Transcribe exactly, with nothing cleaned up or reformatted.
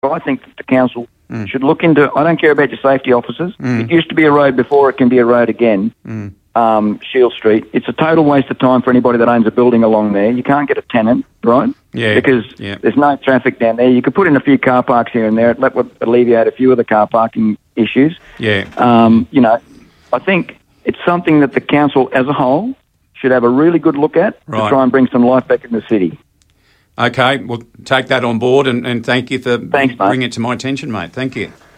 I think that the council mm. should look into. I don't care about your safety officers. Mm. It used to be a road before; it can be a road again. Mm. Um, Shield Street. It's a total waste of time for anybody that owns a building along there. You can't get a tenant, right? Yeah. Because yeah. there's no traffic down there. You could put in a few car parks here and there. That would alleviate a few of the car parking issues. Yeah. Um, you know, I think it's something that the council as a whole should have a really good look at right. to try and bring some life back in the city. Okay, we'll take that on board and, and thank you for Thanks, bringing it to my attention, mate. Thank you.